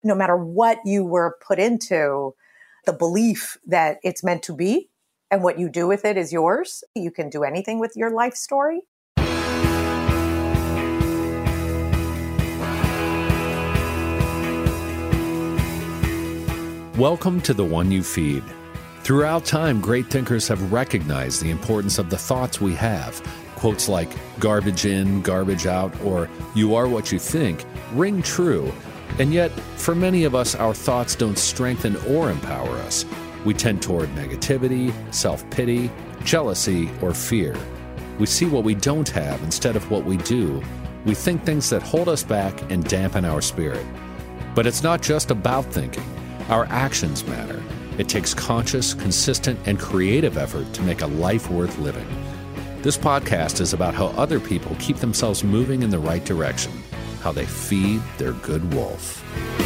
no matter what you were put into, the belief that it's meant to be and what you do with it is yours. You can do anything with your life story. Welcome to The One You Feed. Throughout time, great thinkers have recognized the importance of the thoughts we have. Quotes like garbage in, garbage out, or you are what you think ring true. And yet, for many of us, our thoughts don't strengthen or empower us. We tend toward negativity, self-pity, jealousy, or fear. We see what we don't have instead of what we do. We think things that hold us back and dampen our spirit. But it's not just about thinking. Our actions matter. It takes conscious, consistent, and creative effort to make a life worth living. This podcast is about how other people keep themselves moving in the right direction, how they feed their good wolf.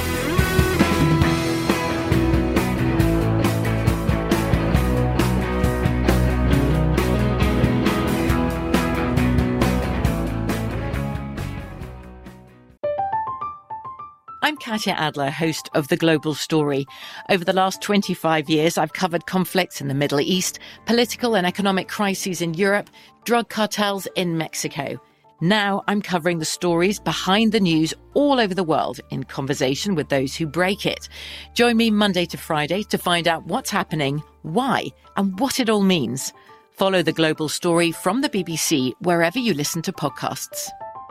I'm Katya Adler, host of The Global Story. Over the last 25 years, I've covered conflicts in the Middle East, political and economic crises in Europe, drug cartels in Mexico. Now I'm covering the stories behind the news all over the world in conversation with those who break it. Join me Monday to Friday to find out what's happening, why, and what it all means. Follow The Global Story from the BBC wherever you listen to podcasts.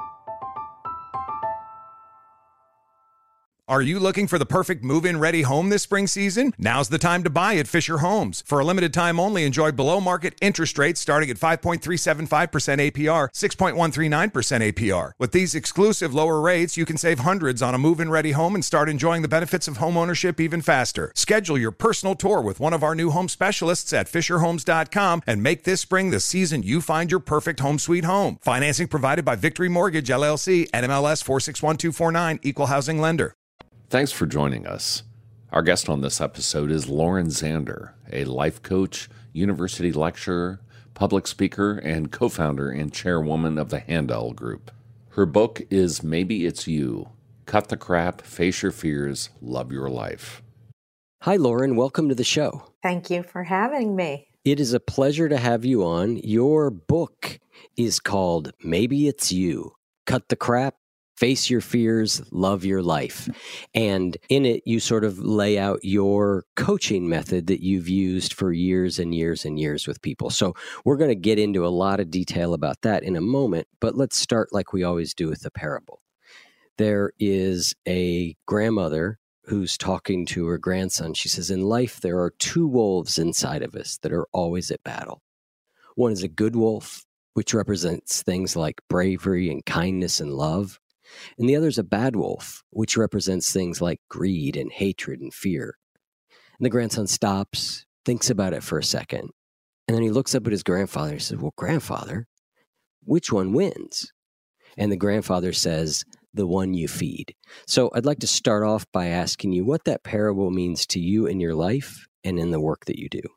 Are you looking for the perfect move-in ready home this spring season? Now's the time to buy at Fisher Homes. For a limited time only, enjoy below-market interest rates starting at 5.375% APR, 6.139% APR. With these exclusive lower rates, you can save hundreds on a move-in ready home and start enjoying the benefits of homeownership even faster. Schedule your personal tour with one of our new home specialists at FisherHomes.com and make this spring the season you find your perfect home sweet home. Financing provided by Victory Mortgage, LLC, NMLS 461249, Equal Housing Lender. Thanks for joining us. Our guest on this episode is Lauren Zander, a life coach, university lecturer, public speaker, and co-founder and chairwoman of the Handel Group. Her book is Maybe It's You. Cut the crap, face your fears, love your life. Hi, Lauren. Welcome to the show. Thank you for having me. It is a pleasure to have you on. Your book is called Maybe It's You. Cut the crap, face your fears, love your life. And in it, you sort of lay out your coaching method that you've used for years and years and years with people. So we're going to get into a lot of detail about that in a moment, but let's start like we always do with the parable. There is a grandmother who's talking to her grandson. She says, in life, there are two wolves inside of us that are always at battle. One is a good wolf, which represents things like bravery and kindness and love. And the other is a bad wolf, which represents things like greed and hatred and fear. And the grandson stops, thinks about it for a second, and then he looks up at his grandfather and says, well, grandfather, which one wins? And the grandfather says, the one you feed. So I'd like to start off by asking you what that parable means to you in your life and in the work that you do.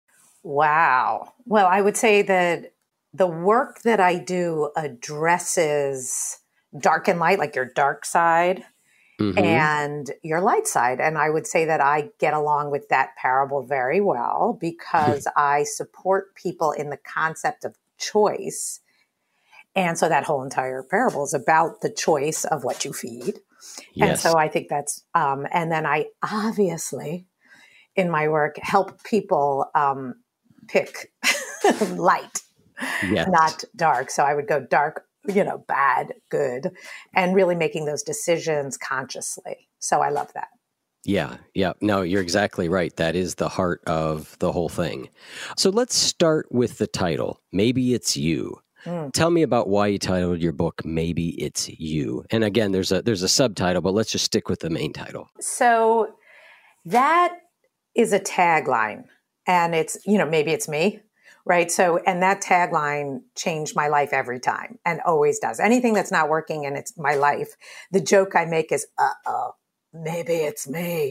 Wow. Well, I would say that the work that I do addresses dark and light, like your dark side and your light side. And I would say that I get along with that parable very well because I support people in the concept of choice. And so that whole entire parable is about the choice of what you feed. Yes. And so I think that's, and then I obviously in my work help people pick light, not dark. So I would go dark, bad, good, and really making those decisions consciously. So I love that. Yeah. No, you're exactly right. That is the heart of the whole thing. So let's start with the title, Maybe It's You. Tell me about why you titled your book, Maybe It's You. And again, there's a subtitle, but let's just stick with the main title. So that is a tagline, and it's, maybe it's me. Right. So, and that tagline changed my life every time and always does. Anything that's not working and it's my life, the joke I make is, maybe it's me.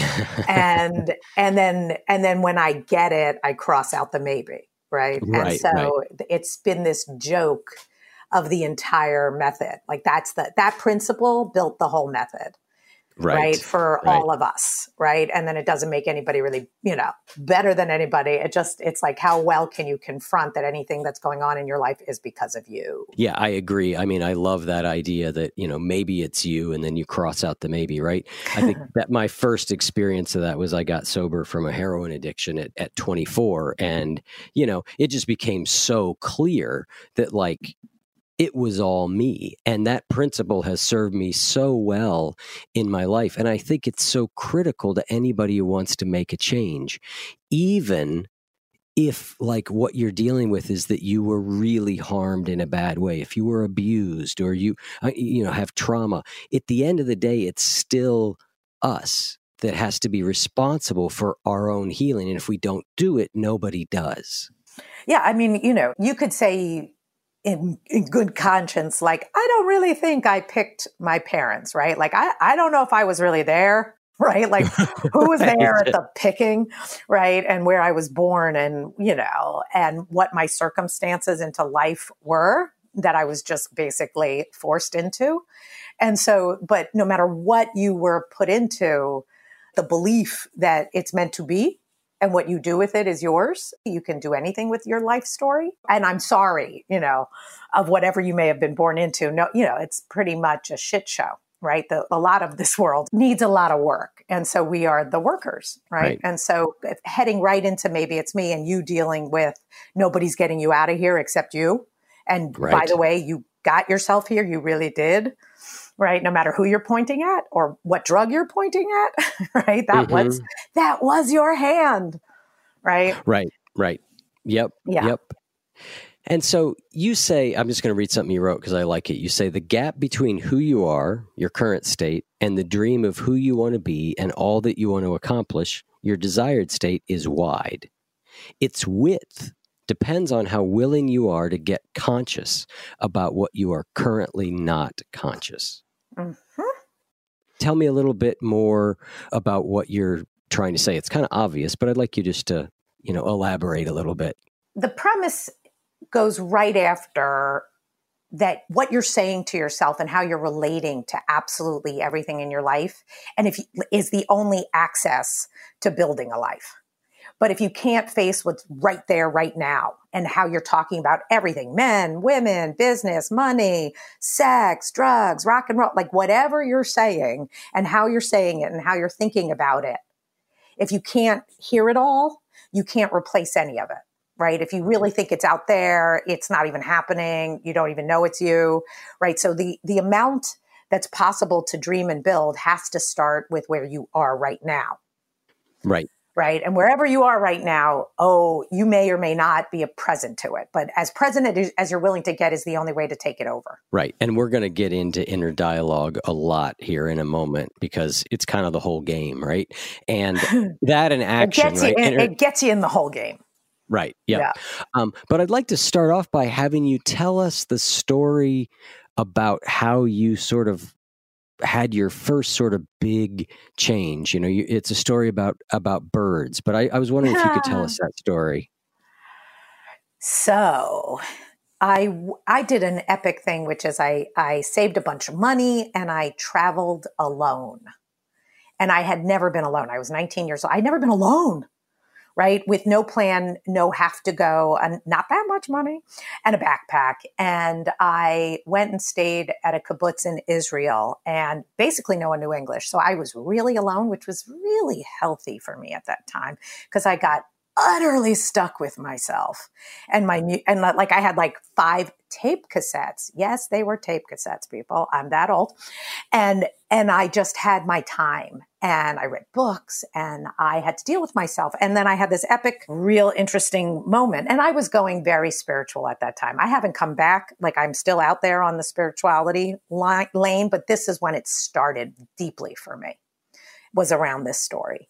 and then when I get it, I cross out the maybe. Right. And so it's been this joke of the entire method. Like that principle built the whole method. right? For all of us, right? And then it doesn't make anybody really, better than anybody. It's like, how well can you confront that anything that's going on in your life is because of you? Yeah, I agree. I mean, I love that idea that, maybe it's you, and then you cross out the maybe, right? I think that my first experience of that was I got sober from a heroin addiction at 24. And, it just became so clear that like, it was all me. And that principle has served me so well in my life. And I think it's so critical to anybody who wants to make a change, even if like what you're dealing with is that you were really harmed in a bad way, if you were abused or you have trauma. At the end of the day, it's still us that has to be responsible for our own healing. And if we don't do it, nobody does. Yeah. I mean, you could say in good conscience, like, I don't really think I picked my parents, right? Like, I don't know if I was really there, right? Like, who was there at the picking, right? And where I was born and, and what my circumstances into life were that I was just basically forced into. And so, but no matter what you were put into, the belief that it's meant to be, and what you do with it is yours. You can do anything with your life story. And I'm sorry, of whatever you may have been born into. No, it's pretty much a shit show, right? A lot of this world needs a lot of work. And so we are the workers, right? And so heading right into maybe it's me and you dealing with nobody's getting you out of here except you. And by the way, you got yourself here. You really did. Right. No matter who you're pointing at or what drug you're pointing at. Right. That was your hand. Right. Right. Yep. Yeah. Yep. And so you say, I'm just going to read something you wrote because I like it. You say the gap between who you are, your current state, and the dream of who you want to be and all that you want to accomplish, your desired state is wide. Its width depends on how willing you are to get conscious about what you are currently not conscious. Mm-hmm. Tell me a little bit more about what you're trying to say. It's kind of obvious, but I'd like you just to, elaborate a little bit. The premise goes right after that, what you're saying to yourself and how you're relating to absolutely everything in your life. And is the only access to building a life. But if you can't face what's right there, right now, and how you're talking about everything, men, women, business, money, sex, drugs, rock and roll, like whatever you're saying and how you're saying it and how you're thinking about it, if you can't hear it all, you can't replace any of it, right? If you really think it's out there, it's not even happening, you don't even know it's you, right? So the amount that's possible to dream and build has to start with where you are right now. Right. Right. And wherever you are right now, you may or may not be a present to it. But as present as you're willing to get is the only way to take it over. Right. And we're going to get into inner dialogue a lot here in a moment because it's kind of the whole game, right? And that and action, it gets you in the whole game. Right. Yep. Yeah. But I'd like to start off by having you tell us the story about how you sort of had your first sort of big change. It's a story about birds, but I was wondering if you could tell us that story. So I did an epic thing, which is I saved a bunch of money and I traveled alone. And I had never been alone. I was 19 years old. I'd never been alone. Right? With no plan, no have to go, and not that much money, and a backpack. And I went and stayed at a kibbutz in Israel, and basically no one knew English. So I was really alone, which was really healthy for me at that time because I got utterly stuck with myself and like I had like 5 tape cassettes. Yes, they were tape cassettes, people. I'm that old. And I just had my time and I read books and I had to deal with myself. And then I had this epic, real interesting moment. And I was going very spiritual at that time. I haven't come back. Like I'm still out there on the spirituality lane, but this is when it started deeply for me, was around this story.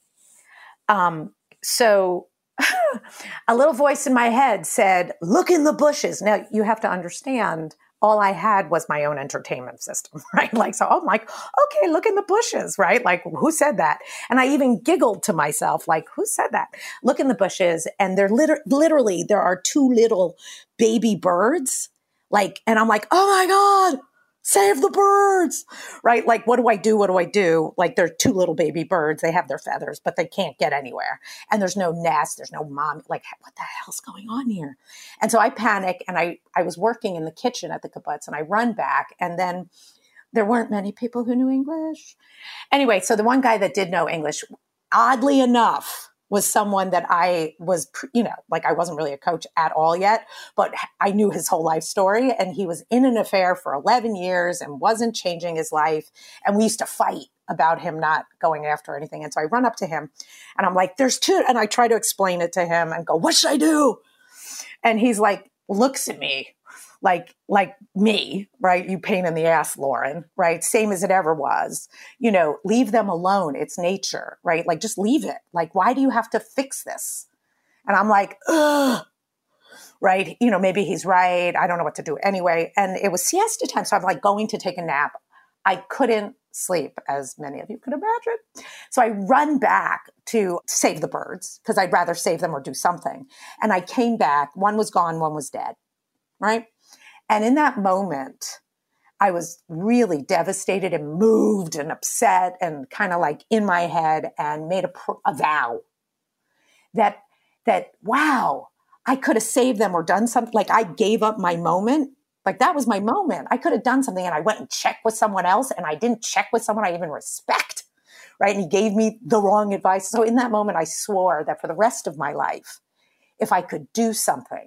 So a little voice in my head said, look in the bushes. Now you have to understand, all I had was my own entertainment system, right? Like, so I'm like, okay, look in the bushes, right? Like, who said that? And I even giggled to myself, like, who said that? Look in the bushes. And they're literally, there are 2 little baby birds. Like, and I'm like, oh my God, save the birds, right? Like, what do I do? What do I do? Like, they're two little baby birds. They have their feathers, but they can't get anywhere. And there's no nest. There's no mom. Like, what the hell's going on here? And so I panic, and I was working in the kitchen at the kibbutz, and I run back, and then there weren't many people who knew English. Anyway, so the one guy that did know English, oddly enough, was someone that I was, like I wasn't really a coach at all yet, but I knew his whole life story. And he was in an affair for 11 years and wasn't changing his life. And we used to fight about him not going after anything. And so I run up to him and I'm like, there's two. And I try to explain it to him and go, what should I do? And he's like, looks at me like me, right? You pain in the ass, Lauren, right? Same as it ever was, leave them alone. It's nature, right? Like, just leave it. Like, why do you have to fix this? And I'm like, ugh, right? Maybe he's right. I don't know what to do anyway. And it was siesta time. So I'm like going to take a nap. I couldn't sleep, as many of you could imagine. So I run back to save the birds because I'd rather save them or do something. And I came back. One was gone. One was dead, right? And in that moment, I was really devastated and moved and upset and kind of like in my head, and made a vow that, wow, I could have saved them or done something. Like, I gave up my moment. Like, that was my moment. I could have done something, and I went and checked with someone else, and I didn't check with someone I even respect, right? And he gave me the wrong advice. So in that moment, I swore that for the rest of my life, if I could do something,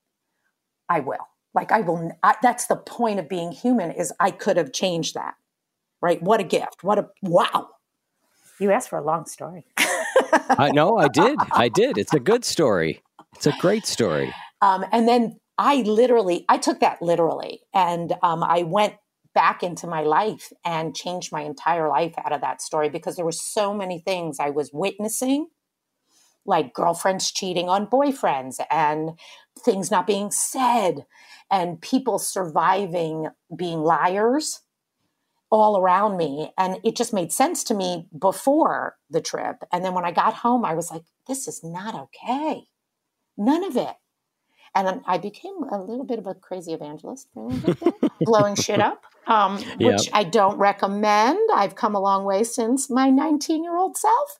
I will. Like, that's the point of being human, is I could have changed that, right? What a gift. Wow. You asked for a long story. No, I did. It's a good story. It's a great story. And then I took that literally. And I went back into my life and changed my entire life out of that story, because there were so many things I was witnessing, like girlfriends cheating on boyfriends and things not being said and people surviving being liars all around me. And it just made sense to me before the trip. And then when I got home, I was like, this is not okay. None of it. And I became a little bit of a crazy evangelist for a little bit there, blowing shit up, which I don't recommend. I've come a long way since my 19-year-old self.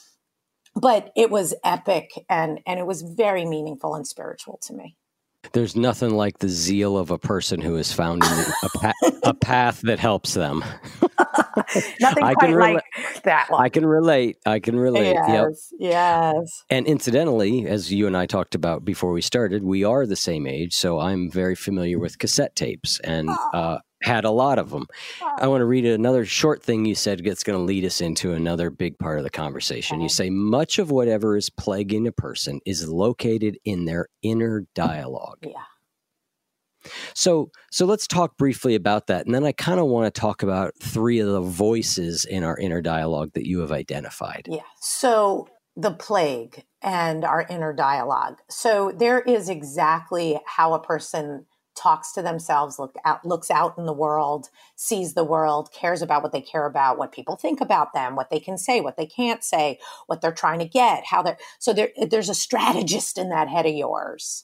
But it was epic, and it was very meaningful and spiritual to me. There's nothing like the zeal of a person who has found a path that helps them. Nothing quite like that one. I can relate. Yes, yes. And incidentally, as you and I talked about before we started, we are the same age, so I'm very familiar with cassette tapes and had a lot of them. I want to read another short thing you said that's going to lead us into another big part of the conversation. Okay. You say, much of whatever is plaguing a person is located in their inner dialogue. Yeah. So let's talk briefly about that. And then I kind of want to talk about three of the voices in our inner dialogue that you have identified. Yeah. So the plague and our inner dialogue. So there is exactly how a person talks to themselves, looks out in the world, sees the world, cares about what they care about, what people think about them, what they can say, what they can't say, what they're trying to get, there's a strategist in that head of yours.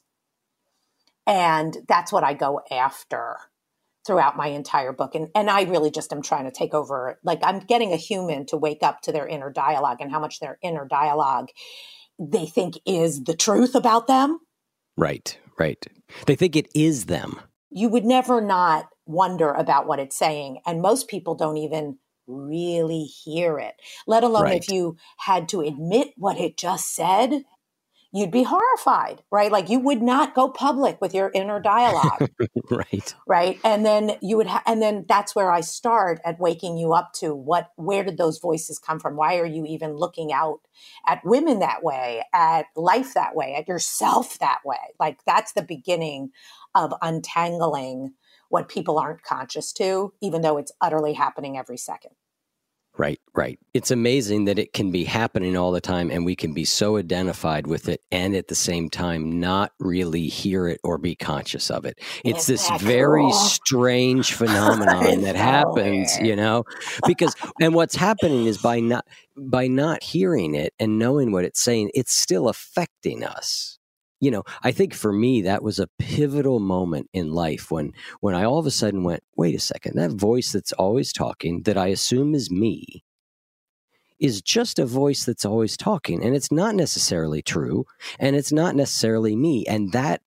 And that's what I go after throughout my entire book. And I really just am trying to take over, like, I'm getting a human to wake up to their inner dialogue and how much their inner dialogue they think is the truth about them. Right. They think it is them. You would never not wonder about what it's saying. And most people don't even really hear it, let alone if you had to admit what it just said, you'd be horrified, right? Like, you would not go public with your inner dialogue. Right. And then you would and then that's where I start at waking you up to where did those voices come from? Why are you even looking out at women that way, at life that way, at yourself that way? Like, that's the beginning of untangling what people aren't conscious to, even though it's utterly happening every second. Right. It's amazing that it can be happening all the time and we can be so identified with it and at the same time not really hear it or be conscious of it. It's this very strange phenomenon that happens, because, and what's happening is by not hearing it and knowing what it's saying, it's still affecting us. I think for me, that was a pivotal moment in life when I all of a sudden went, wait a second, that voice that's always talking, that I assume is me, is just a voice that's always talking. And it's not necessarily true. And it's not necessarily me. And that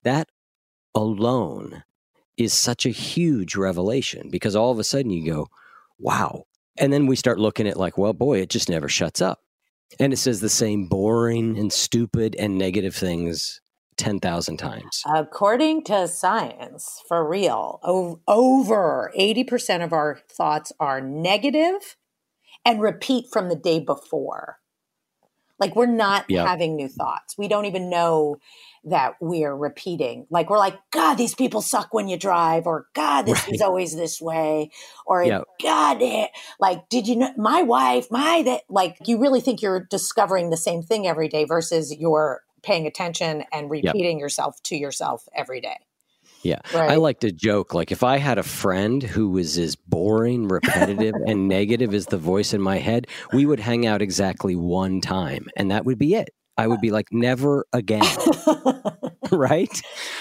alone is such a huge revelation, because all of a sudden you go, wow. And then we start looking at like, well, boy, it just never shuts up. And it says the same boring and stupid and negative things 10,000 times. According to science, for real, over 80% of our thoughts are negative and repeat from the day before. Like we're not having new thoughts. We don't even know that we're repeating. Like we're like, God, these people suck when you drive, or God, this is always this way, or God, like, did you know my wife, like you really think you're discovering the same thing every day versus you're paying attention and repeating yourself to yourself every day. Yeah. Right. I like to joke, like if I had a friend who was as boring, repetitive, and negative as the voice in my head, we would hang out exactly one time and that would be it. I would be like, never again. Right?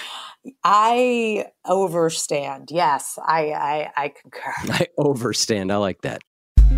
I overstand. Yes, I concur. I overstand. I like that.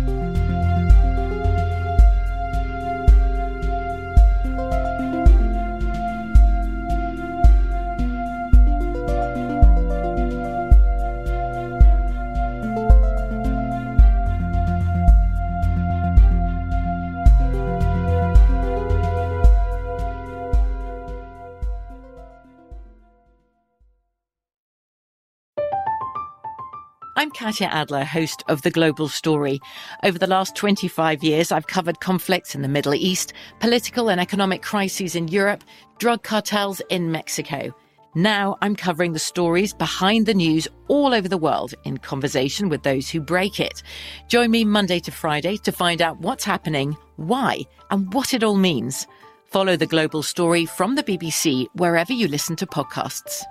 I'm Katya Adler, host of The Global Story. Over the last 25 years, I've covered conflicts in the Middle East, political and economic crises in Europe, drug cartels in Mexico. Now I'm covering the stories behind the news all over the world in conversation with those who break it. Join me Monday to Friday to find out what's happening, why, and what it all means. Follow The Global Story from the BBC wherever you listen to podcasts.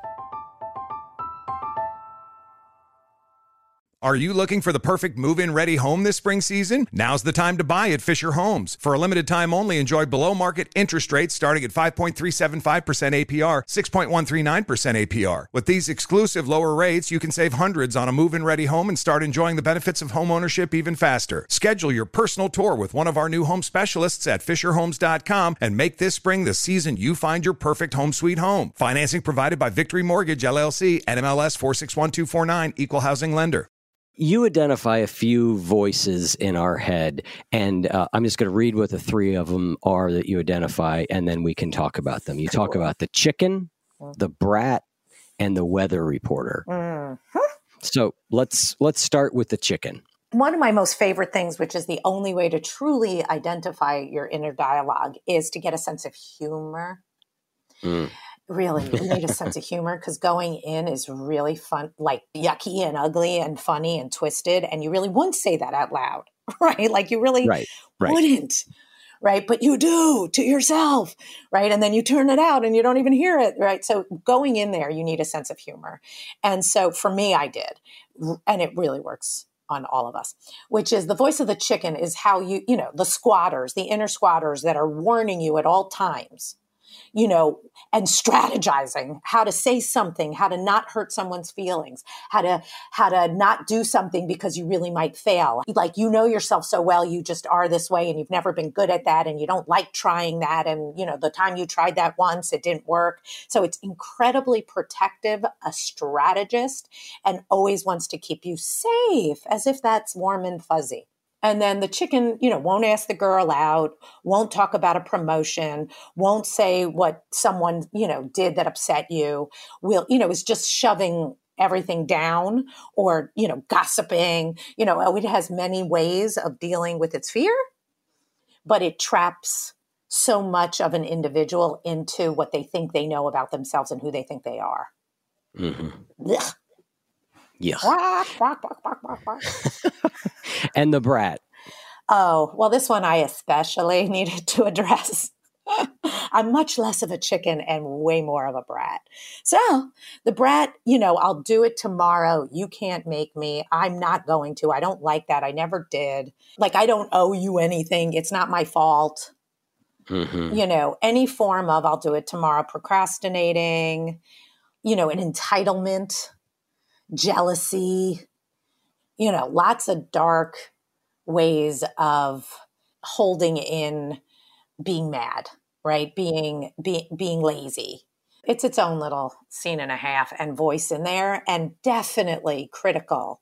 Are you looking for the perfect move-in ready home this spring season? Now's the time to buy at Fisher Homes. For a limited time only, enjoy below-market interest rates starting at 5.375% APR, 6.139% APR. With these exclusive lower rates, you can save hundreds on a move-in ready home and start enjoying the benefits of home ownership even faster. Schedule your personal tour with one of our new home specialists at FisherHomes.com and make this spring the season you find your perfect home sweet home. Financing provided by Victory Mortgage, LLC, NMLS 461249, Equal Housing Lender. You identify a few voices in our head, and I'm just going to read what the three of them are that you identify, and then we can talk about them. You talk about the chicken, the brat, and the weather reporter. Mm-hmm. So let's start with the chicken. One of my most favorite things, which is the only way to truly identify your inner dialogue, is to get a sense of humor. Really, you need a sense of humor because going in is really fun, like yucky and ugly and funny and twisted. And you really wouldn't say that out loud, right? Like you really wouldn't, right? But you do to yourself, right? And then you turn it out and you don't even hear it, right? So going in there, you need a sense of humor. And so for me, I did. And it really works on all of us, which is the voice of the chicken is how the squatters, the inner squatters that are warning you at all times, and strategizing how to say something, how to not hurt someone's feelings, how to not do something because you really might fail. Like, yourself so well, you just are this way and you've never been good at that and you don't like trying that. And, the time you tried that once, it didn't work. So it's incredibly protective, a strategist, and always wants to keep you safe as if that's warm and fuzzy. And then the chicken, won't ask the girl out, won't talk about a promotion, won't say what someone, did that upset you, is just shoving everything down or, gossiping. It has many ways of dealing with its fear, but it traps so much of an individual into what they think they know about themselves and who they think they are. Mm-hmm. Yeah. And the brat. Oh, well, this one I especially needed to address. I'm much less of a chicken and way more of a brat. So the brat, I'll do it tomorrow. You can't make me. I'm not going to. I don't like that. I never did. Like, I don't owe you anything. It's not my fault. Any form of, I'll do it tomorrow, procrastinating, an entitlement, jealousy, lots of dark ways of holding in being mad, right? Being lazy. It's its own little scene and a half and voice in there, and definitely critical.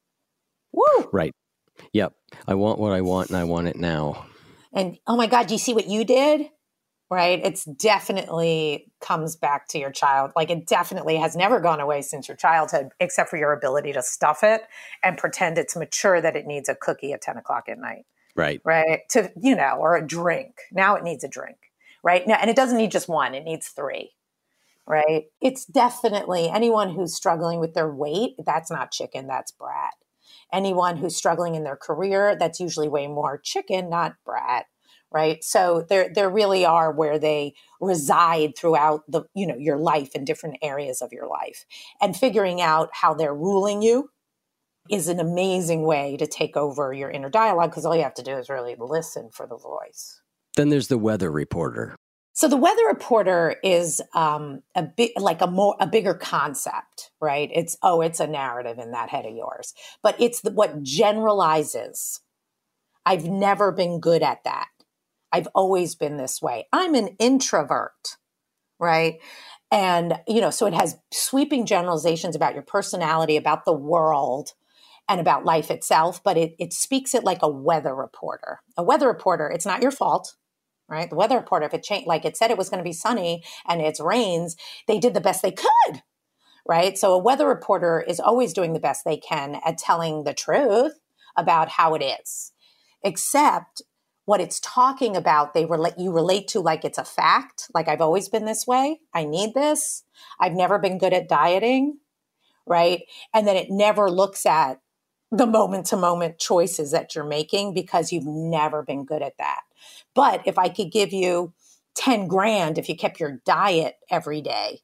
Woo! Right. Yep. I want what I want and I want it now. And oh my God, do you see what you did? Right? It's definitely comes back to your child. Like it definitely has never gone away since your childhood, except for your ability to stuff it and pretend it's mature that it needs a cookie at 10 o'clock at night. Right. Right. Or a drink. Now it needs a drink. Right. Now, and it doesn't need just one, it needs 3. Right. It's definitely anyone who's struggling with their weight. That's not chicken. That's brat. Anyone who's struggling in their career, that's usually way more chicken, not brat. Right. So there really are where they reside throughout your life in different areas of your life, and figuring out how they're ruling you is an amazing way to take over your inner dialogue, because all you have to do is really listen for the voice. Then there's the weather reporter. So the weather reporter is a bigger concept, right? It's a narrative in that head of yours, but it's what generalizes. I've never been good at that. I've always been this way. I'm an introvert, right? And, so it has sweeping generalizations about your personality, about the world, and about life itself, but it speaks it like a weather reporter. A weather reporter, it's not your fault. Right? The weather reporter, if it changed, like it said it was going to be sunny and it rains, they did the best they could, right? So a weather reporter is always doing the best they can at telling the truth about how it is, except what it's talking about, you relate to like it's a fact, like I've always been this way, I need this, I've never been good at dieting, right? And then it never looks at the moment-to-moment choices that you're making because you've never been good at that. But if I could give you 10 grand if you kept your diet every day,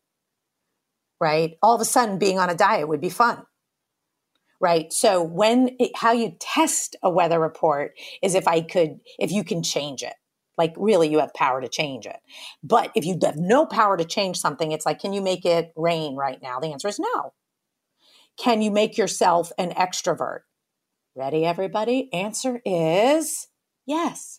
right? All of a sudden being on a diet would be fun, right? So how you test a weather report is if you can change it. Like really you have power to change it. But if you have no power to change something, it's like, can you make it rain right now? The answer is no. Can you make yourself an extrovert? Ready, everybody? Answer is yes.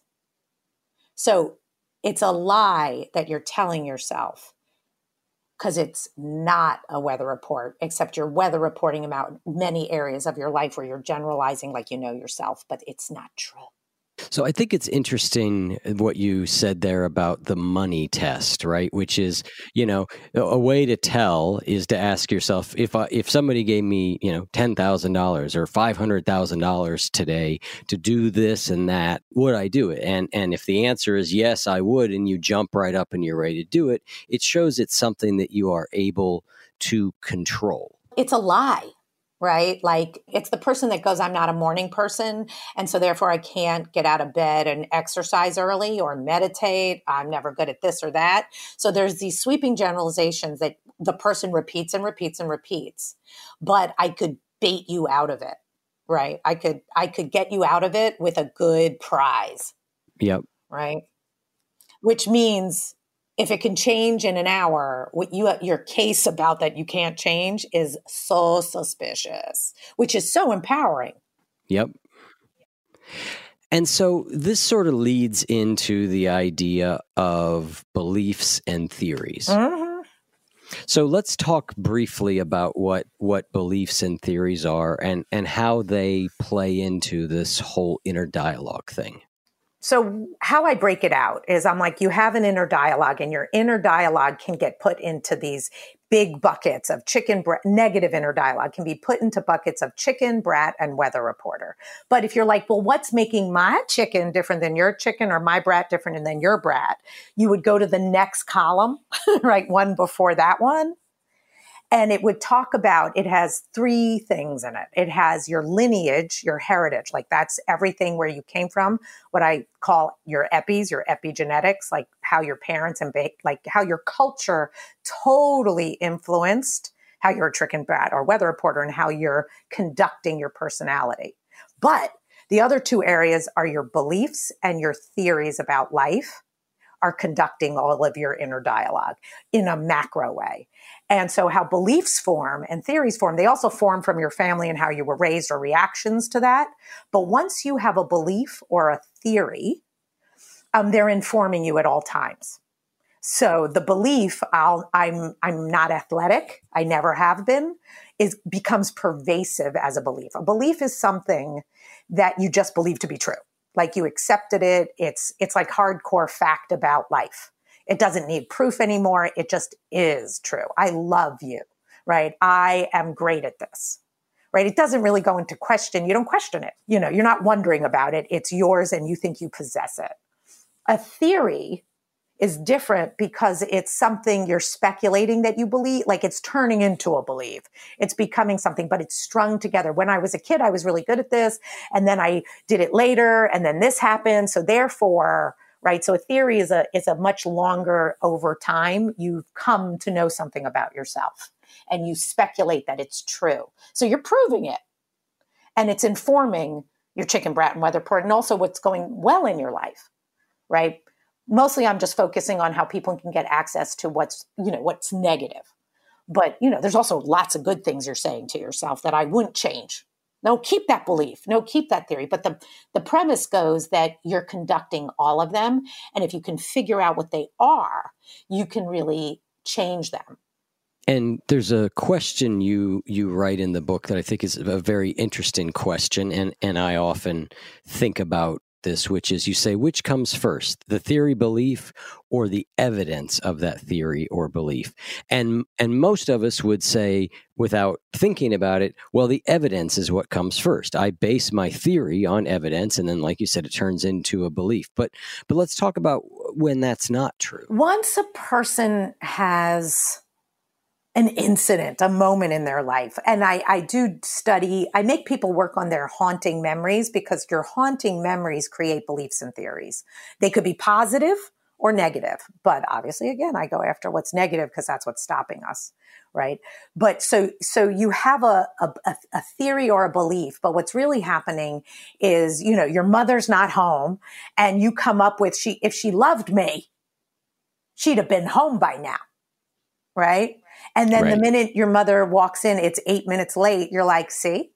So it's a lie that you're telling yourself, because it's not a weather report, except you're weather reporting about many areas of your life where you're generalizing like you know yourself, but it's not true. So I think it's interesting what you said there about the money test, right? Which is, a way to tell is to ask yourself, if somebody gave me, $10,000 or $500,000 today to do this and that, would I do it? And if the answer is yes, I would, and you jump right up and you're ready to do it, it shows it's something that you are able to control. It's a lie. Right? Like it's the person that goes, I'm not a morning person, and so therefore I can't get out of bed and exercise early or meditate. I'm never good at this or that. So there's these sweeping generalizations that the person repeats and repeats and repeats. But I could bait you out of it, right? I could get you out of it with a good prize. Yep. Right? Which means if it can change in an hour, your case about that you can't change is so suspicious, which is so empowering. Yep. And so this sort of leads into the idea of beliefs and theories. Mm-hmm. So let's talk briefly about what beliefs and theories are and how they play into this whole inner dialogue thing. So how I break it out is I'm like, you have an inner dialogue, and your inner dialogue can get put into these big buckets of negative inner dialogue can be put into buckets of chicken, brat, and weather reporter. But if you're like, well, what's making my chicken different than your chicken, or my brat different than your brat? You would go to the next column, right? One before that one. And it would talk about, it has 3 things in it. It has your lineage, your heritage, like that's everything where you came from, what I call your epis, your epigenetics, like how your parents and like how your culture totally influenced how you're a chicken, brat, or weather reporter, and how you're conducting your personality. But the other 2 areas are your beliefs and your theories about life, are conducting all of your inner dialogue in a macro way. And so how beliefs form and theories form, they also form from your family and how you were raised or reactions to that. But once you have a belief or a theory, they're informing you at all times. So the belief, I'm not athletic, I never have been, becomes pervasive as a belief. A belief is something that you just believe to be true. Like you accepted it. It's like hardcore fact about life. It doesn't need proof anymore. It just is true. I love you, right? I am great at this, right? It doesn't really go into question. You don't question it. You know, you're not wondering about it. It's yours and you think you possess it. A theory is different because it's something you're speculating that you believe, like it's turning into a belief. It's becoming something, but it's strung together. When I was a kid, I was really good at this. And then I did it later. And then this happened. So therefore, right. So a theory is a much longer over time. You've come to know something about yourself and you speculate that it's true. So you're proving it and it's informing your chicken, brat, and weather report and also what's going well in your life, right? Mostly I'm just focusing on how people can get access to what's negative. But, there's also lots of good things you're saying to yourself that I wouldn't change. No, keep that belief. No, keep that theory. But the premise goes that you're conducting all of them. And if you can figure out what they are, you can really change them. And there's a question you write in the book that I think is a very interesting question. And I often think about this, which is you say, which comes first, the theory belief or the evidence of that theory or belief? And most of us would say, without thinking about it, well, the evidence is what comes first. I base my theory on evidence. And then, like you said, it turns into a belief. But let's talk about when that's not true. Once a person has an incident, a moment in their life. And I make people work on their haunting memories because your haunting memories create beliefs and theories. They could be positive or negative, but obviously, again, I go after what's negative because that's what's stopping us, right? But so you have a theory or a belief, but what's really happening is, your mother's not home and you come up with, if she loved me, she'd have been home by now, right? And then the minute your mother walks in, it's 8 minutes late. You're like, see?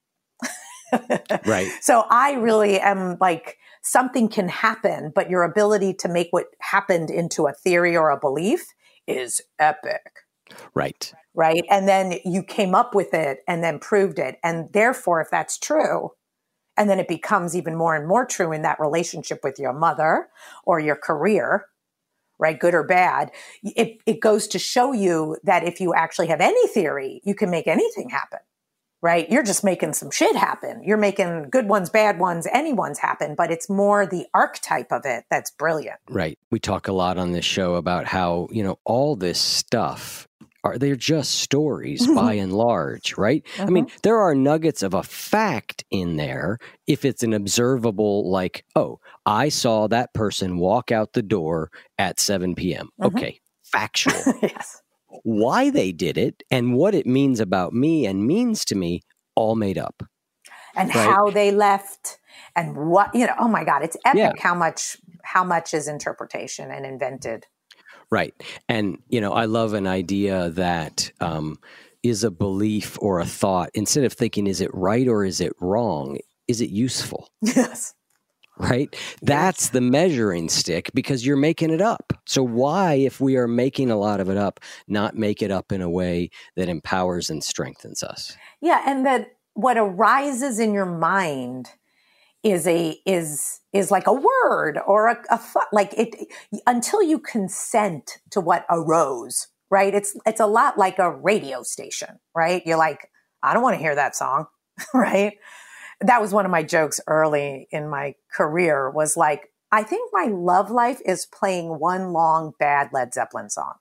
Right. So I really am like, something can happen, but your ability to make what happened into a theory or a belief is epic. Right. Right. And then you came up with it and then proved it. And therefore, if that's true, and then it becomes even more and more true in that relationship with your mother or your career, right? Good or bad, it goes to show you that if you actually have any theory, you can make anything happen, right? You're just making some shit happen. You're making good ones, bad ones, anyone's happen, but it's more the archetype of it that's brilliant. Right. We talk a lot on this show about how, all this stuff they're just stories by and large, right? I mean, there are nuggets of a fact in there if it's an observable, like, oh, I saw that person walk out the door at 7 p.m. Okay, factual. Yes. Why they did it and what it means about me and means to me, all made up. And how they left and what, oh my God, it's epic how much is interpretation and invented. Right. And, I love an idea that is a belief or a thought. Instead of thinking, is it right or is it wrong? Is it useful? Yes. Right? That's the measuring stick because you're making it up. So why, if we are making a lot of it up, not make it up in a way that empowers and strengthens us? Yeah. And that what arises in your mind is like a word or a thought, like it, until you consent to what arose, right? It's a lot like a radio station, right? You're like, I don't want to hear that song, right? That was one of my jokes early in my career was like, I think my love life is playing one long bad Led Zeppelin song.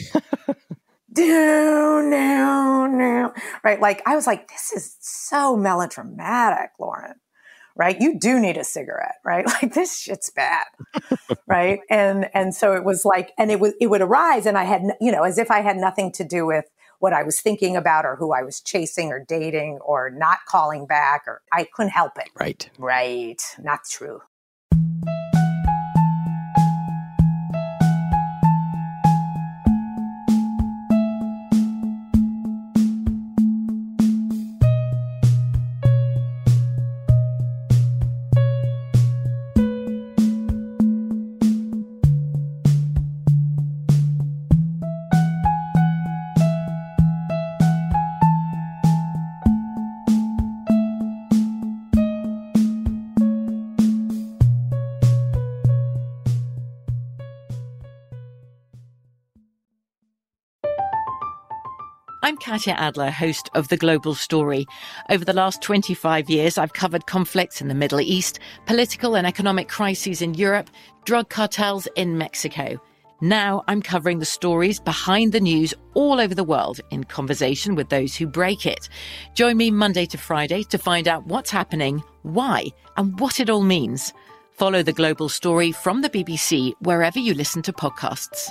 No. Right? Like, I was like, this is so melodramatic, Lauren. Right? You do need a cigarette, right? Like, this shit's bad. Right? And so it was like, and it would arise and I had, as if I had nothing to do with what I was thinking about or who I was chasing or dating or not calling back, or I couldn't help it. Right. Right. Not true. I'm Katya Adler, host of The Global Story. Over the last 25 years, I've covered conflicts in the Middle East, political and economic crises in Europe, drug cartels in Mexico. Now I'm covering the stories behind the news all over the world in conversation with those who break it. Join me Monday to Friday to find out what's happening, why, and what it all means. Follow The Global Story from the BBC wherever you listen to podcasts.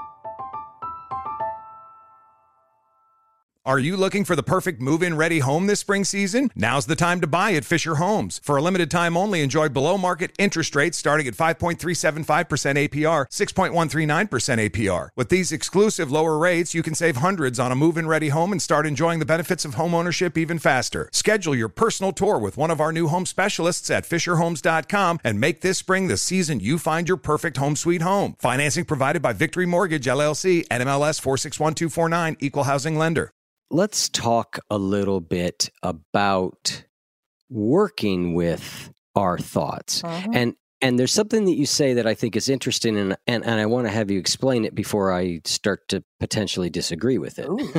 Are you looking for the perfect move-in ready home this spring season? Now's the time to buy at Fisher Homes. For a limited time only, enjoy below-market interest rates starting at 5.375% APR, 6.139% APR. With these exclusive lower rates, you can save hundreds on a move-in ready home and start enjoying the benefits of home ownership even faster. Schedule your personal tour with one of our new home specialists at FisherHomes.com and make this spring the season you find your perfect home sweet home. Financing provided by Victory Mortgage, LLC, NMLS 461249, Equal Housing Lender. Let's talk a little bit about working with our thoughts. And there's something that you say that I think is interesting, and I want to have you explain it before I start to potentially disagree with it. Ooh,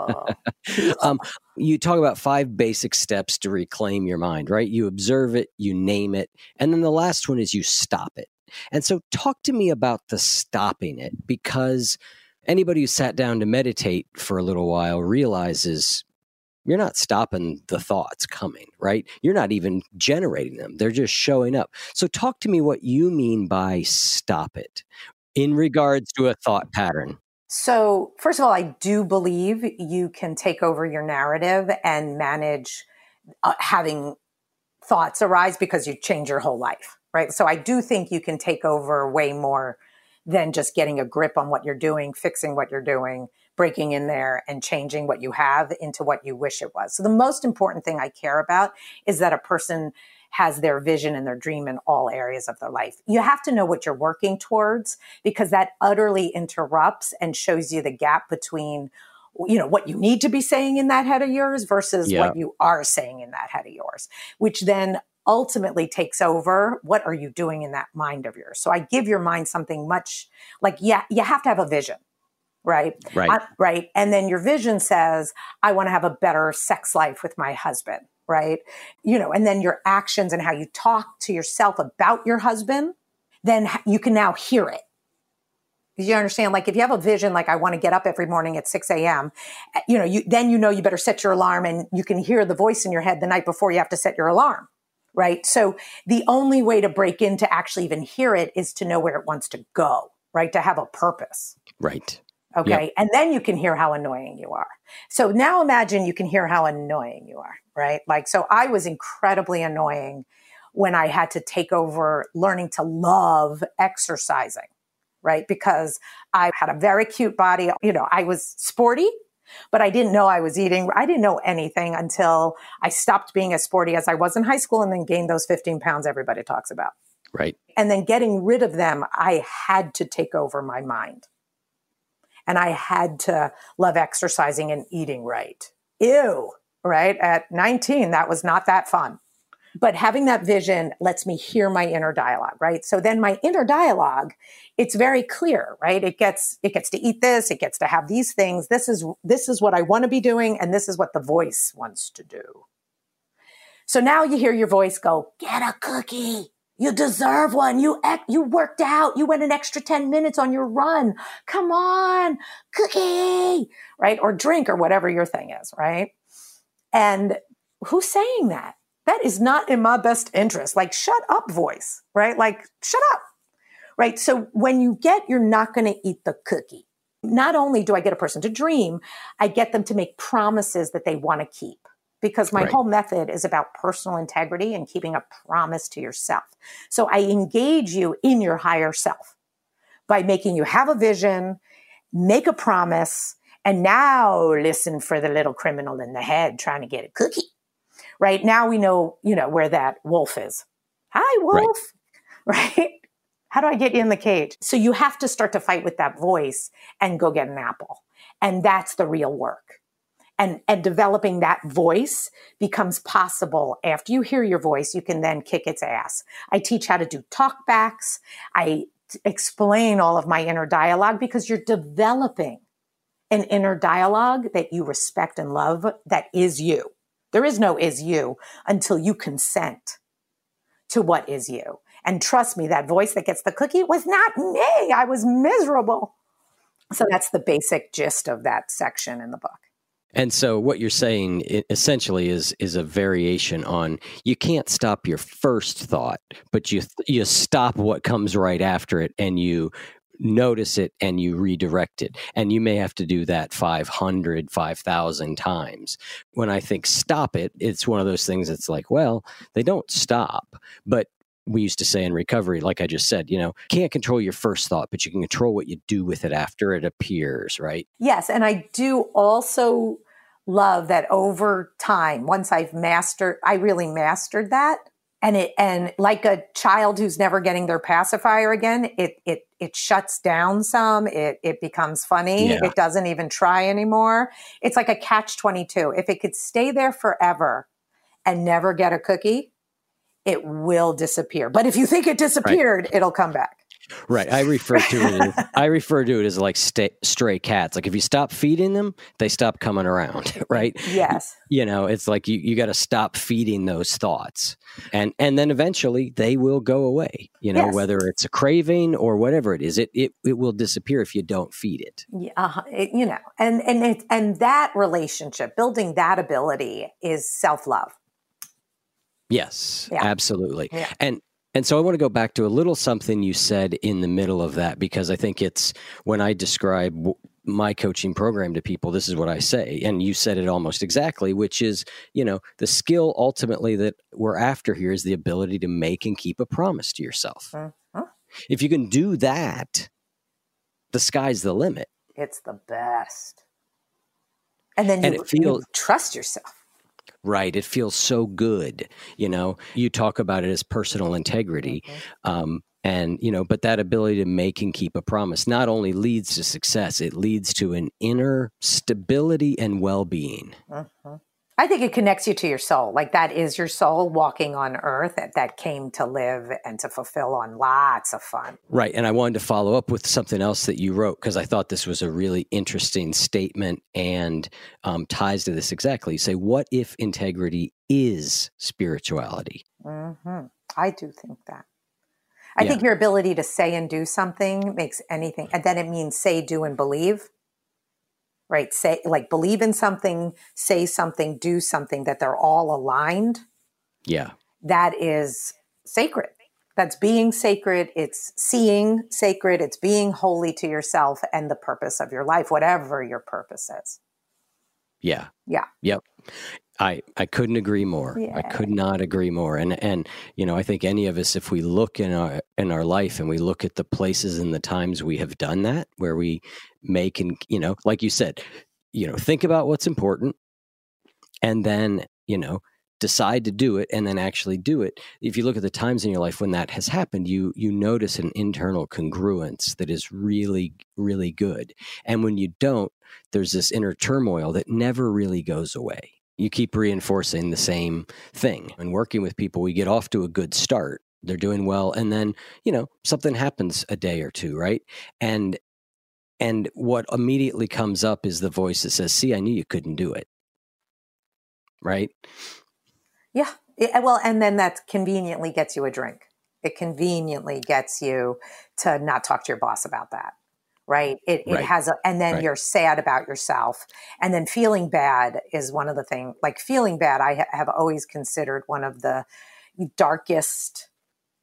cool. You talk about 5 basic steps to reclaim your mind, right? You observe it, you name it, and then the last one is you stop it. And so talk to me about the stopping it, because anybody who sat down to meditate for a little while realizes you're not stopping the thoughts coming, right? You're not even generating them. They're just showing up. So talk to me what you mean by stop it in regards to a thought pattern. So, first of all, I do believe you can take over your narrative and manage having thoughts arise because you change your whole life, right? So I do think you can take over way more than just getting a grip on what you're doing, fixing what you're doing, breaking in there and changing what you have into what you wish it was. So the most important thing I care about is that a person has their vision and their dream in all areas of their life. You have to know what you're working towards, because that utterly interrupts and shows you the gap between, you know, what you need to be saying in that head of yours versus what you are saying in that head of yours, which then ultimately takes over. What are you doing in that mind of yours? So I give your mind something much like, you have to have a vision, right? Right. And then your vision says, I want to have a better sex life with my husband, right? You know, and then your actions and how you talk to yourself about your husband, then you can now hear it. You understand? Like if you have a vision, like I want to get up every morning at 6 a.m., you better set your alarm, and you can hear the voice in your head the night before you have to set your alarm. Right. So the only way to break in to actually even hear it is to know where it wants to go, right? To have a purpose. Right. Okay. Yep. And then you can hear how annoying you are. So now imagine you can hear how annoying you are, right? Like, so I was incredibly annoying when I had to take over learning to love exercising, right? Because I had a very cute body. You know, I was sporty, but I didn't know I was eating. I didn't know anything until I stopped being as sporty as I was in high school and then gained those 15 pounds everybody talks about. Right. And then getting rid of them, I had to take over my mind. And I had to love exercising and eating right. Ew, right? At 19, that was not that fun. But having that vision lets me hear my inner dialogue, right? So then my inner dialogue, it's very clear, right? It gets to eat this, it gets to have these things. This is what I want to be doing, and this is what the voice wants to do. So now you hear your voice go, get a cookie. You deserve one. You worked out. You went an extra 10 minutes on your run. Come on, cookie, right? Or drink, or whatever your thing is, right? And who's saying that? That is not in my best interest. Like, shut up, voice, right? Like, shut up, right? So when you you're not going to eat the cookie. Not only do I get a person to dream, I get them to make promises that they want to keep. Because my whole method is about personal integrity and keeping a promise to yourself. So I engage you in your higher self by making you have a vision, make a promise, and now listen for the little criminal in the head trying to get a cookie. Right now we know, where that wolf is. Hi, wolf. Right? How do I get you in the cage? So you have to start to fight with that voice and go get an apple. And that's the real work. And developing that voice becomes possible. After you hear your voice, you can then kick its ass. I teach how to do talkbacks. I explain all of my inner dialogue because you're developing an inner dialogue that you respect and love that is you. There is no is you until you consent to what is you. And trust me, that voice that gets the cookie was not me. I was miserable. So that's the basic gist of that section in the book. And so what you're saying essentially is a variation on you can't stop your first thought, but you stop what comes right after it and you notice it and you redirect it. And you may have to do that 500, 5,000 times. When I think stop it, it's one of those things that's like, well, they don't stop. But we used to say in recovery, like I just said, can't control your first thought, but you can control what you do with it after it appears, right? Yes. And I do also love that over time, once I really mastered that. And like a child who's never getting their pacifier again, it shuts down some, it becomes funny. Yeah. It doesn't even try anymore. It's like a catch-22. If it could stay there forever and never get a cookie, it will disappear. But if you think it disappeared, right, it'll come back. Right. I refer to it as like stray cats. Like if you stop feeding them, they stop coming around, right? Yes. It's like you got to stop feeding those thoughts. And then eventually they will go away, yes, whether it's a craving or whatever it is, it will disappear if you don't feed it. Yeah. And that relationship, building that ability is self-love. Yes, yeah, absolutely. Yeah. And so I want to go back to a little something you said in the middle of that, because I think it's when I describe my coaching program to people, this is what I say. And you said it almost exactly, which is, the skill ultimately that we're after here is the ability to make and keep a promise to yourself. Uh-huh. If you can do that, the sky's the limit. It's the best. And then you trust yourself. Right. It feels so good. You talk about it as personal integrity. Mm-hmm. But that ability to make and keep a promise not only leads to success, it leads to an inner stability and well-being. Mm-hmm. I think it connects you to your soul. Like that is your soul walking on earth that came to live and to fulfill on lots of fun. Right. And I wanted to follow up with something else that you wrote, because I thought this was a really interesting statement and ties to this exactly. You say, what if integrity is spirituality? Mm-hmm. I do think that. I think your ability to say and do something makes anything, and then it means say, do, and believe. Right. Say, like, believe in something, say something, do something, that they're all aligned. Yeah. That is sacred. That's being sacred. It's seeing sacred. It's being holy to yourself and the purpose of your life, whatever your purpose is. Yeah. Yeah. Yep. I couldn't agree more. Yeah. I could not agree more. And I think any of us, if we look in our life and we look at the places and the times we have done that, where we make and, like you said, think about what's important and then, decide to do it and then actually do it. If you look at the times in your life when that has happened, you notice an internal congruence that is really, really good. And when you don't, there's this inner turmoil that never really goes away. You keep reinforcing the same thing. And working with people, we get off to a good start. They're doing well. And then, something happens a day or two, right? And what immediately comes up is the voice that says, see, I knew you couldn't do it. Right? Yeah. Well, and then that conveniently gets you a drink. It conveniently gets you to not talk to your boss about that. Right. It has, and then you're sad about yourself. And then feeling bad is one of the things, like feeling bad, I have always considered one of the darkest,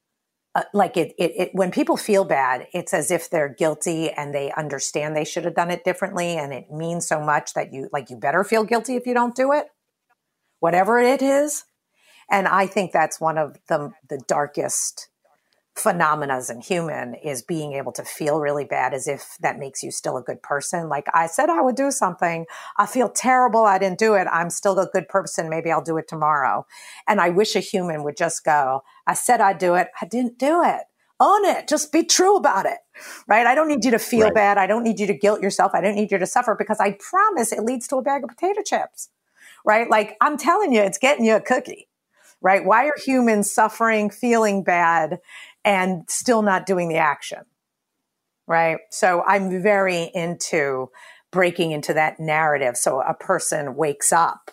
when people feel bad, it's as if they're guilty and they understand they should have done it differently. And it means so much that you better feel guilty if you don't do it, whatever it is. And I think that's one of the darkest phenomena as a human, is being able to feel really bad as if that makes you still a good person. Like, I said I would do something. I feel terrible. I didn't do it. I'm still a good person. Maybe I'll do it tomorrow. And I wish a human would just go, I said I'd do it. I didn't do it. Own it. Just be true about it. Right? I don't need you to feel bad. I don't need you to guilt yourself. I don't need you to suffer, because I promise it leads to a bag of potato chips. Right? Like, I'm telling you, it's getting you a cookie. Right? Why are humans suffering, feeling bad, and still not doing the action? Right? So I'm very into breaking into that narrative. So a person wakes up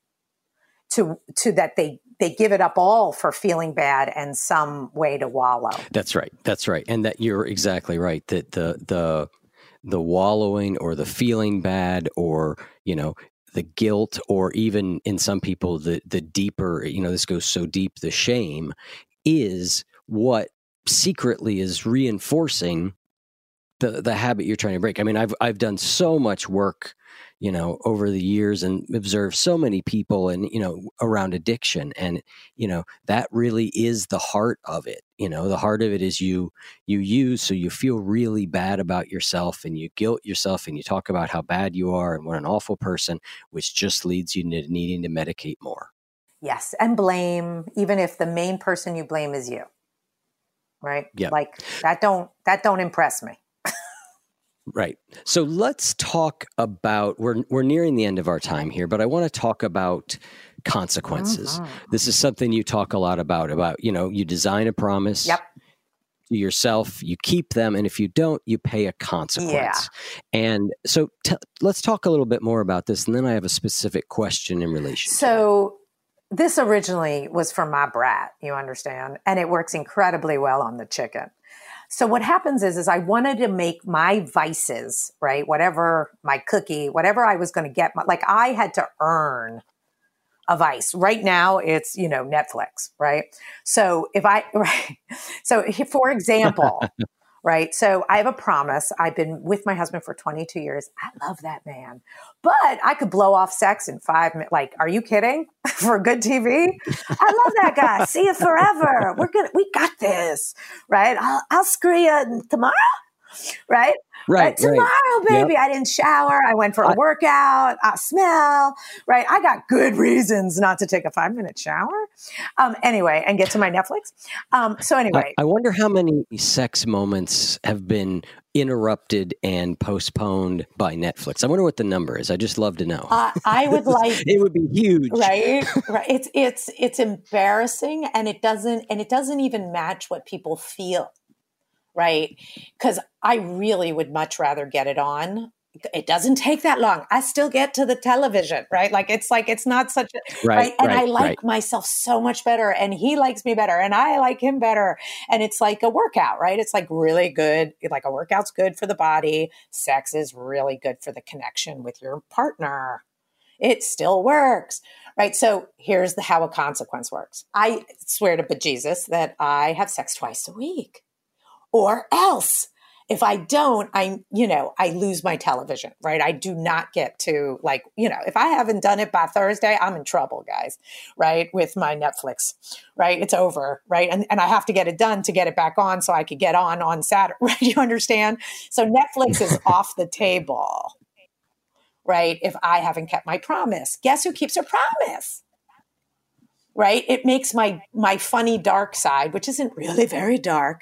to that they give it up all for feeling bad and some way to wallow. That's right. That's right. And that you're exactly right. That the wallowing or the feeling bad or, the guilt, or even in some people, the deeper, this goes so deep, the shame is what secretly is reinforcing the habit you're trying to break. I mean, I've done so much work, over the years and observed so many people and, around addiction. And, that really is the heart of it. The heart of it is you use, so you feel really bad about yourself and you guilt yourself and you talk about how bad you are and what an awful person, which just leads you to needing to medicate more. Yes. And blame, even if the main person you blame is you. Right. Yeah. Like that don't impress me. Right. So let's talk about, we're nearing the end of our time here, but I want to talk about consequences. This is something you talk a lot about, you design a promise to yourself, you keep them, and if you don't, you pay a consequence. Yeah. And so let's talk a little bit more about this, and then I have a specific question in relation to that. This originally was for my brat, you understand, and it works incredibly well on the chicken. So what happens is I wanted to make my vices, right? Whatever my cookie, whatever I was going to get, I had to earn a vice. Right now it's, Netflix, right? So for example, right? So I have a promise. I've been with my husband for 22 years. I love that man, but I could blow off sex in 5 minutes. Like, are you kidding? For good TV? I love that guy. See you forever. We got this, right? I'll screw you tomorrow, right? Right. Tomorrow, baby. Yep. I didn't shower. I went for a workout. I smell, right? I got good reasons not to take a 5-minute shower. Anyway, and get to my Netflix. So anyway. I wonder how many sex moments have been interrupted and postponed by Netflix. I wonder what the number is. I just love to know. I would like it would be huge. Right. It's embarrassing, and it doesn't even match what people feel. Right. Because I really would much rather get it on. It doesn't take that long. I still get to the television, right? It's not such a, right. And I like myself so much better, and he likes me better, and I like him better. And it's like a workout, right? It's like really good. Like a workout's good for the body. Sex is really good for the connection with your partner. It still works, right? So here's how a consequence works. I swear to bejesus that I have sex twice a week. Or else, if I don't, I lose my television, right? I do not get to if I haven't done it by Thursday, I'm in trouble, guys, right? With my Netflix, right? It's over, right? And I have to get it done to get it back on so I could get on Saturday, right? You understand? So Netflix is off the table, right? If I haven't kept my promise. Guess who keeps her promise? Right? It makes my funny dark side, which isn't really very dark,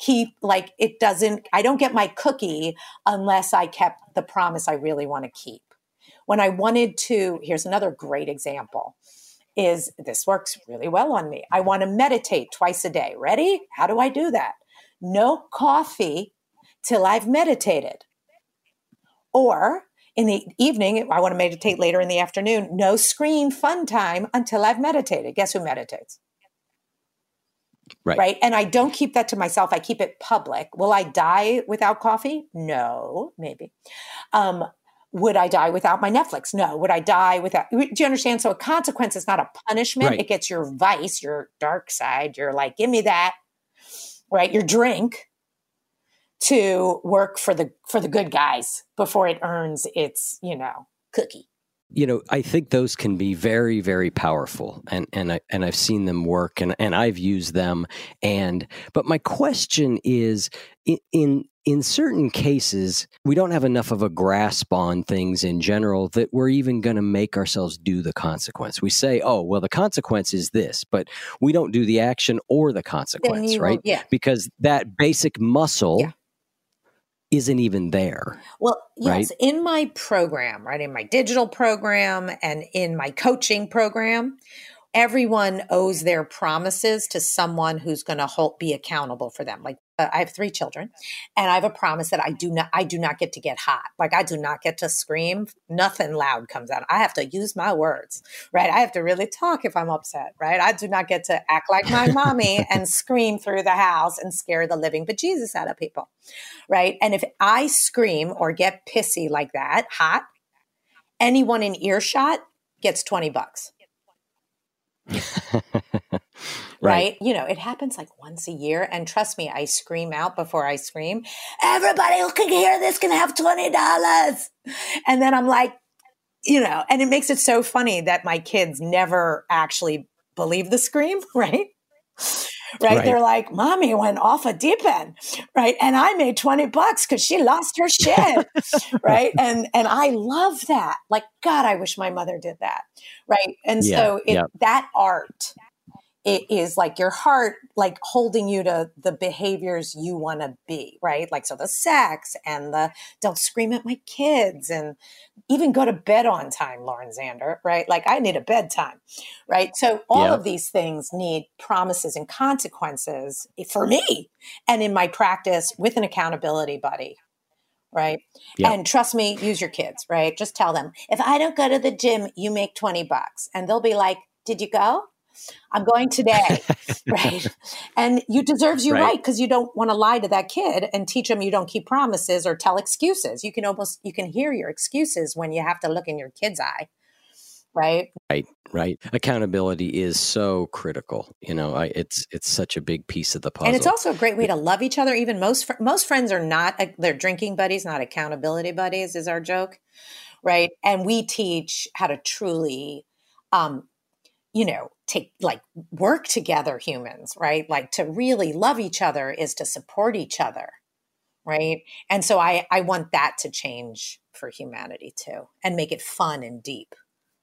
I don't get my cookie unless I kept the promise I really want to keep. When I wanted to, here's another great example, is this works really well on me. I want to meditate twice a day. Ready? How do I do that? No coffee till I've meditated. Or in the evening, I want to meditate later in the afternoon. No screen fun time until I've meditated. Guess who meditates? Right. And I don't keep that to myself. I keep it public. Will I die without coffee? No, maybe. Would I die without my Netflix? No. Would I die without? Do you understand? So a consequence is not a punishment. Right. It gets your vice, your dark side. You're like, give me that, right? Your drink, to work for the good guys before it earns its, cookie. I think those can be very, very powerful, and I've seen them work, and I've used them. But my question is, in certain cases, we don't have enough of a grasp on things in general that we're even going to make ourselves do the consequence. We say, oh, well, the consequence is this, but we don't do the action or the consequence, right? Yeah. Because that basic muscle isn't even there. Well, yes, right? In my program, right, in my digital program and in my coaching program, everyone owes their promises to someone who's going to be accountable for them. Like I have 3 children, and I have a promise that I do not get to get hot. Like, I do not get to scream. Nothing loud comes out. I have to use my words, right? I have to really talk if I'm upset, right? I do not get to act like my mommy and scream through the house and scare the living bejesus out of people, right? And if I scream or get pissy like that, hot, anyone in earshot gets $20. Right. You know, it happens like once a year. And trust me, I scream out before I scream. Everybody who can hear this can have $20. And then I'm like, you know, and it makes it so funny that my kids never actually believe the scream. Right. They're like, Mommy went off a deep end. Right. And I made $20 because she lost her shit. Right. And I love that. Like, God, I wish my mother did that. Right. And so that art, it is like your heart, like holding you to the behaviors you want to be, right? Like, so the sex and the don't scream at my kids and even go to bed on time, Lauren Zander, right? Like, I need a bedtime, right? So all of these things need promises and consequences for me and in my practice with an accountability buddy, right? Yep. And trust me, use your kids, right? Just tell them, if I don't go to the gym, you make $20. And they'll be like, did you go? I'm going today, right? And you deserves you right because you don't want to lie to that kid and teach them you don't keep promises or tell excuses. You can hear your excuses when you have to look in your kid's eye, right? Right. Accountability is so critical. You know, it's such a big piece of the puzzle. And it's also a great way to love each other. Even most friends are not, they're drinking buddies, not accountability buddies is our joke, right? And we teach how to truly, work together humans, right? Like, to really love each other is to support each other, right? And so I want that to change for humanity too, and make it fun and deep.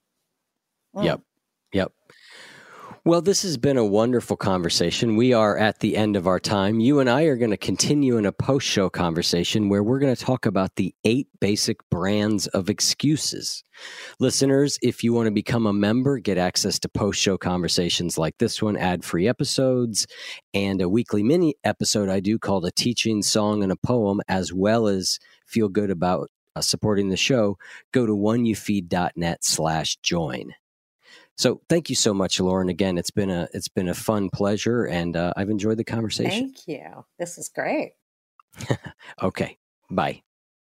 Yep. Well, this has been a wonderful conversation. We are at the end of our time. You and I are going to continue in a post-show conversation where we're going to talk about the 8 basic brands of excuses. Listeners, if you want to become a member, get access to post-show conversations like this one, ad-free episodes, and a weekly mini episode I do called A Teaching, Song, and a Poem, as well as feel good about supporting the show, go to oneyoufeed.net/join. So thank you so much, Lauren. Again, it's been a fun pleasure, and I've enjoyed the conversation. Thank you. This is great. Okay. Bye.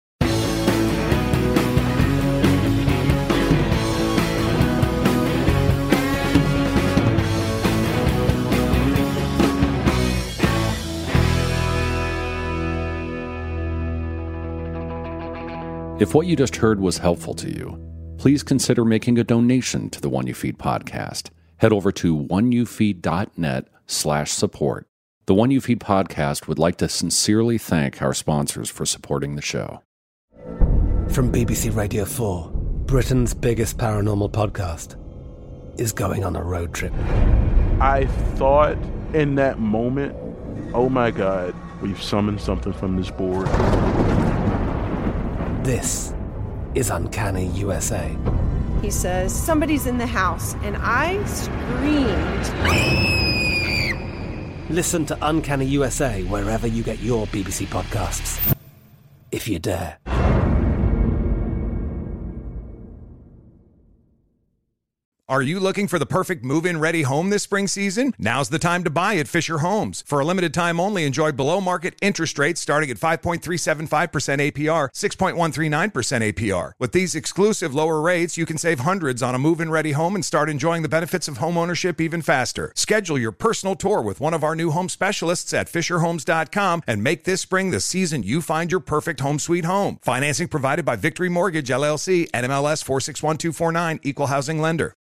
If what you just heard was helpful to you, please consider making a donation to the One You Feed podcast. Head over to oneyoufeed.net/support. The One You Feed podcast would like to sincerely thank our sponsors for supporting the show. From BBC Radio 4, Britain's biggest paranormal podcast is going on a road trip. I thought in that moment, oh my God, we've summoned something from this board. This is Uncanny USA. He says, somebody's in the house, and I screamed. Listen to Uncanny USA wherever you get your BBC podcasts, if you dare. Are you looking for the perfect move-in ready home this spring season? Now's the time to buy at Fisher Homes. For a limited time only, enjoy below-market interest rates starting at 5.375% APR, 6.139% APR. With these exclusive lower rates, you can save hundreds on a move-in ready home and start enjoying the benefits of home ownership even faster. Schedule your personal tour with one of our new home specialists at FisherHomes.com and make this spring the season you find your perfect home sweet home. Financing provided by Victory Mortgage, LLC, NMLS 461249, Equal Housing Lender.